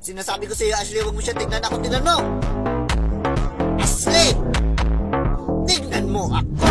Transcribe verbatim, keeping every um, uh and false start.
Sinasabi ko sa'yo, Ashley, huwag mo siya tignan. Ako tignan mo. Ashley! Tignan mo ako!